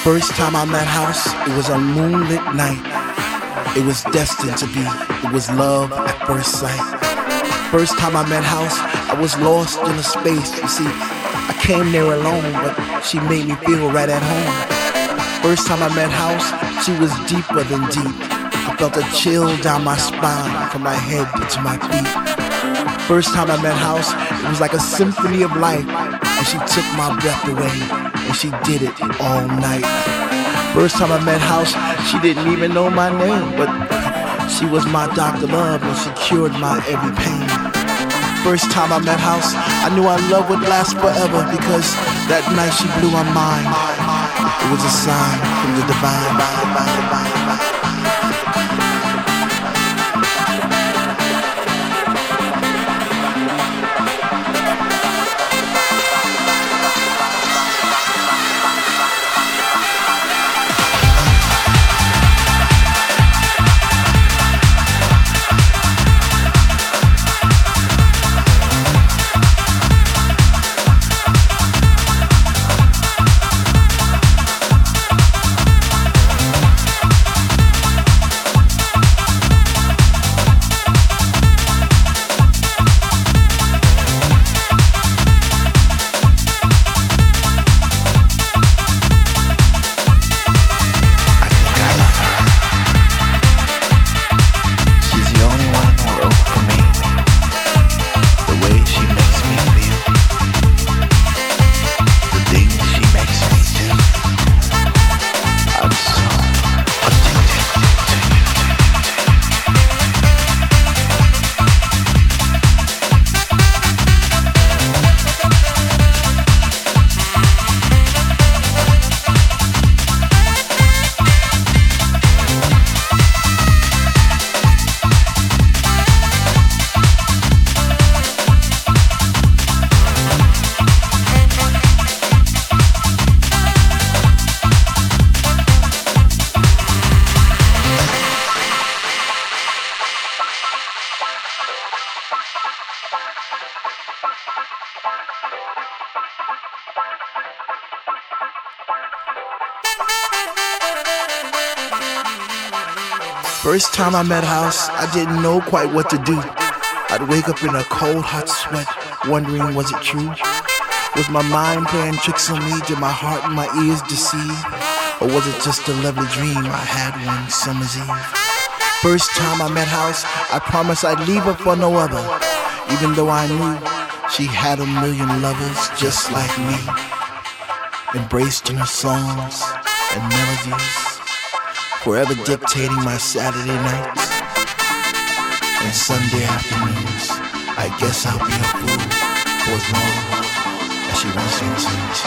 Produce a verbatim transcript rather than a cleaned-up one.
First time I met House, it was a moonlit night. It was destined to be. It was love at first sight. First time I met House, I was lost in a space. You see, I came there alone, but she made me feel right at home. First time I met House, she was deeper than deep. I felt a chill down my spine, from my head to my feet. First time I met House, it was like a symphony of life, and she took my breath away, and she did it all night. First time I met House, she didn't even know my name, but she was my doctor love, and she cured my every pain. First time I met House, I knew our love would last forever, because that night she blew my mind. It was a sign from the divine. First time I met House, I didn't know quite what to do. I'd wake up in a cold, hot sweat, wondering was it true? Was my mind playing tricks on me? Did my heart and my ears deceive? Or was it just a lovely dream I had one summer's eve? First time I met House, I promised I'd leave her for no other, even though I knew she had a million lovers just like me, embraced in her songs and melodies, forever dictating my Saturday nights and Sunday afternoons. I guess I'll be a fool for as long as she wants me to.